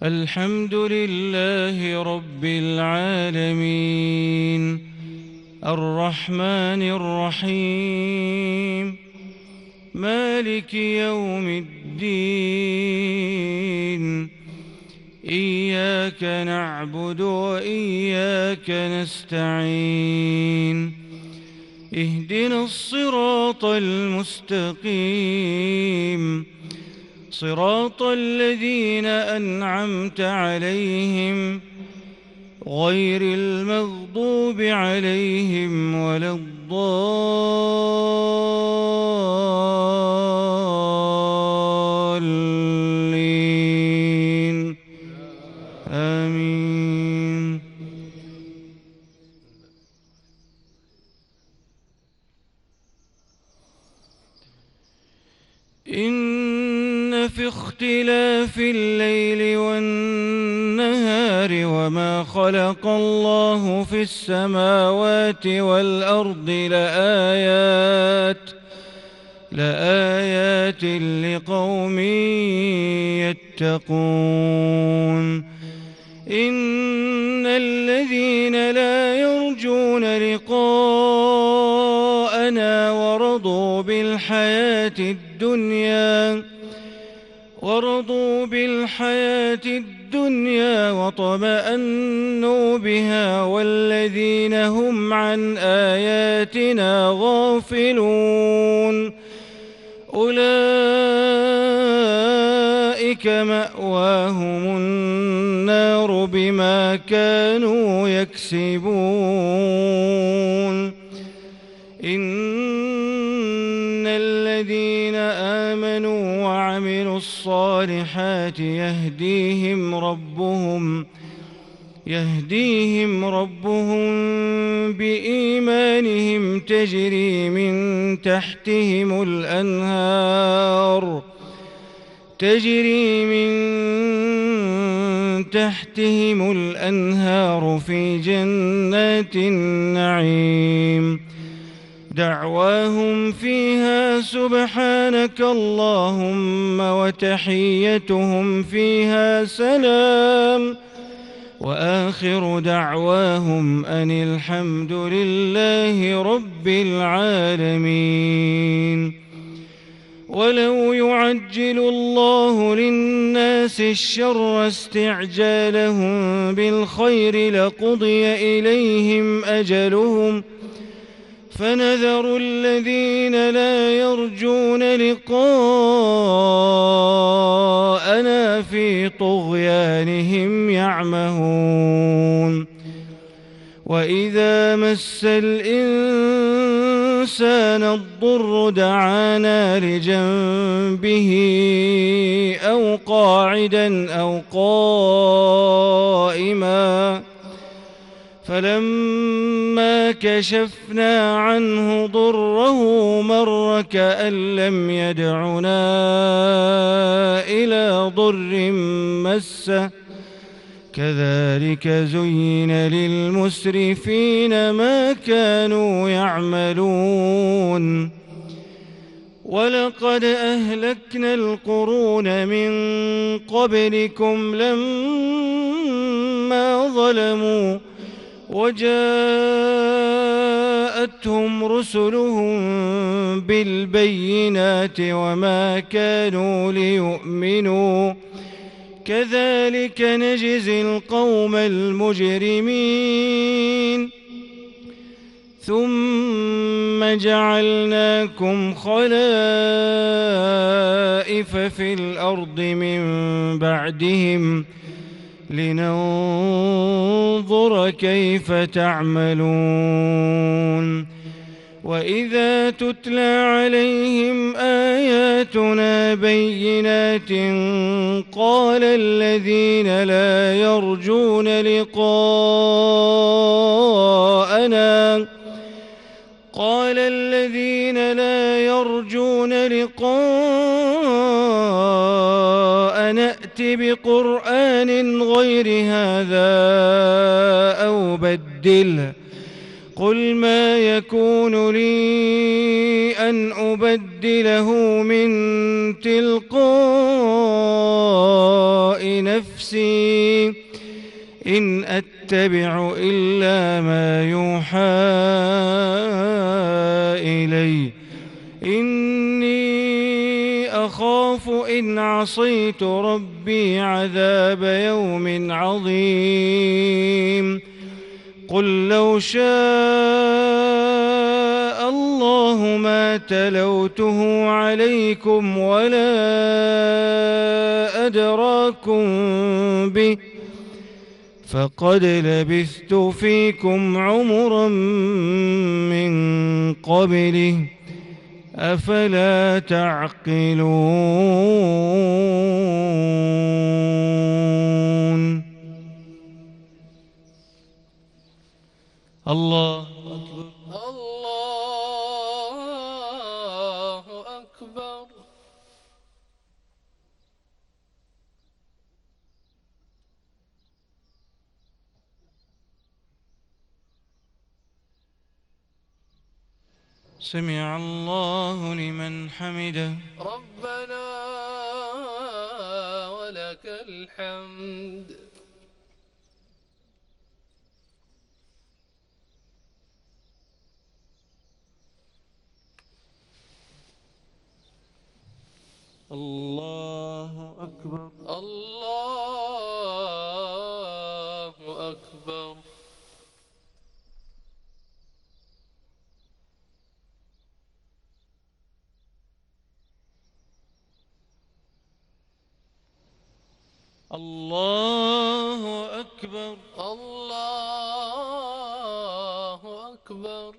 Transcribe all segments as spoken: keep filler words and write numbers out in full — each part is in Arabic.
الحمد لله رب العالمين الرحمن الرحيم مالك يوم الدين إياك نعبد وإياك نستعين اهدنا الصراط المستقيم صراط الذين أنعمت عليهم غير المغضوب عليهم ولا الضالين آمين. إن في اختلاف الليل والنهار وما خلق الله في السماوات والأرض لآيات لآيات لقوم يتقون. إن الذين لا يرجون لقاءنا ورضوا بالحياة الدنيا ورضوا بالحياة الدنيا وطمأنوا بها والذين هم عن آياتنا غافلون أولئك مأواهم النار بما كانوا يكسبون. إن الذين آمنوا وعملوا الصالحات يهديهم ربهم يهديهم ربهم بإيمانهم تجري من تحتهم الأنهار تجري من تحتهم الأنهار في جنات النعيم دعواهم فيها سبحانك اللهم وتحيتهم فيها سلام وآخر دعواهم أن الحمد لله رب العالمين. ولو يعجل الله للناس الشر استعجالهم بالخير لقضي إليهم أجلهم فنذر الذين لا يرجون لقاءنا في طغيانهم يعمهون. وإذا مس الإنسان الضر دعانا لجنبه أو قاعدا أو قائما فلما كشفنا عنه ضره مر كأن لم يدعنا إلى ضر مسه كذلك زين للمسرفين ما كانوا يعملون. ولقد أهلكنا القرون من قبلكم لما ظلموا وجاءتهم رسلهم بالبينات وما كانوا ليؤمنوا كذلك نجزي القوم المجرمين. ثم جعلناكم خلائف في الأرض من بعدهم لننظر كيف تعملون. وإذا تتلى عليهم آياتنا بينات قال الذين لا يرجون لقاءنا قال الذين لا يرجون لقاءنا ائت بقرآن غير هذا أو بدله قل ما يكون لي أن أبدله من تلقاء نفسي إن أتبع إلا ما يوحى إلي إني أخاف إن عصيت ربي عذاب يوم عظيم قل لو شاء الله ما تلوته عليكم ولا أدراكم به فقد لبثت فيكم عمرا من قبله أفلا تعقلون الله أكبر الله أكبر. سمع الله لمن حمده ربنا ولك الحمد. الله أكبر الله أكبر. الله أكبر الله أكبر.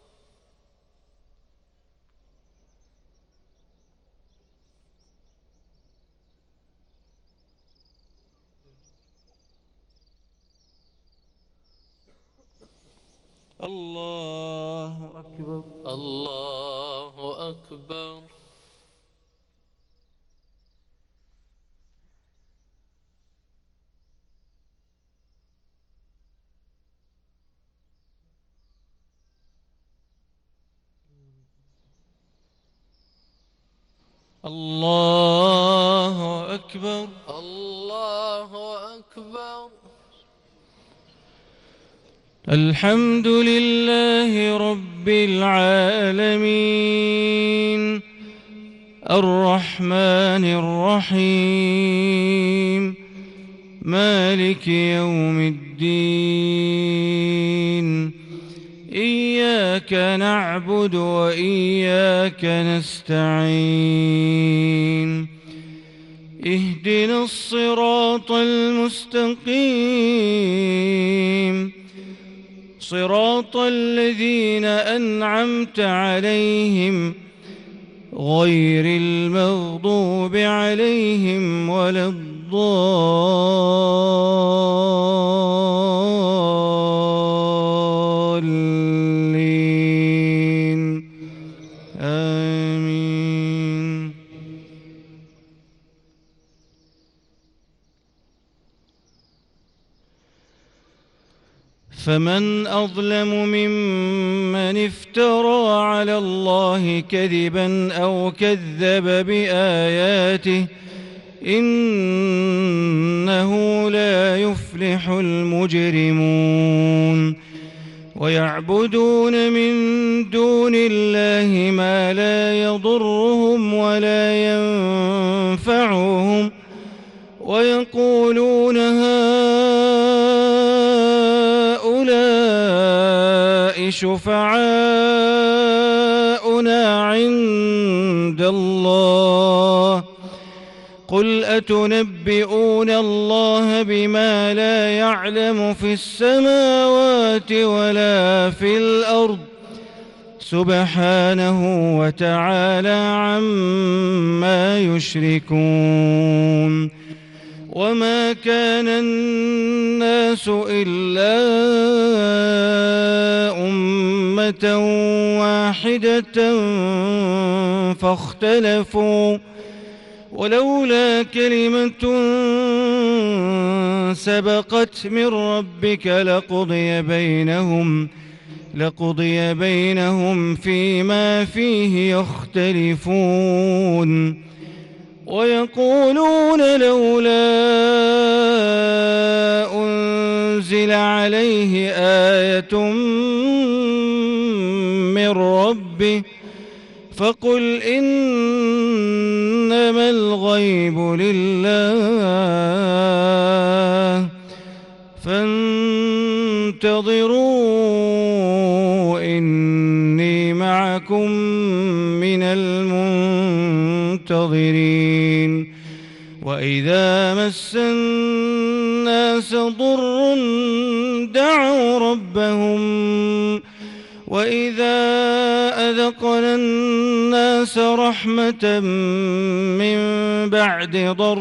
الله أكبر الله أكبر. الله أكبر الله أكبر. الحمد لله رب العالمين الرحمن الرحيم مالك يوم الدين إياك نعبد وإياك نستعين اهدنا الصراط المستقيم صراط الذين أنعمت عليهم غير المغضوب عليهم ولا الضالين آمين. فمن أظلم ممن افترى على الله كذبا أو كذب بآياته إنه لا يفلح المجرمون ويعبدون من دون الله ما لا يضرهم ولا ينفعهم ويقولون هؤلاء شفعاؤنا عند الله قل أتنبئون الله بما لا يعلم في السماوات ولا في الأرض سبحانه وتعالى عما يشركون. وما كان الناس إلا أمة واحدة فاختلفوا ولولا كلمة سبقت من ربك لقضي بينهم لقضي بينهم فيما فيه يختلفون. ويقولون لولا أنزل عليه آية من ربه فقل إنما الغيب لله فانتظروا إني معكم من المنتظرين وإذا مس الناس ضر دعوا ربهم وإذا أذقنا الناس رحمة من بعد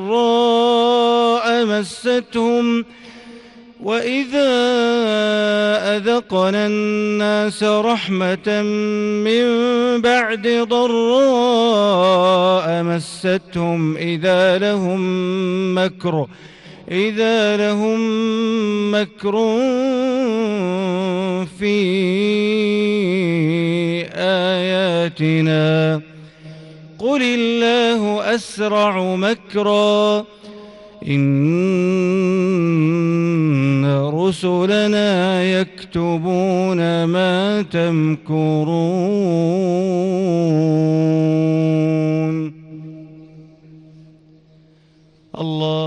ضراء مستهم وإذا أذقنا الناس رحمة من بعد ضراء مستهم إذا لهم مكر إذا لهم مكر في آياتنا قل الله أسرع مكرا إن رسلنا يكتبون ما تمكرون. الله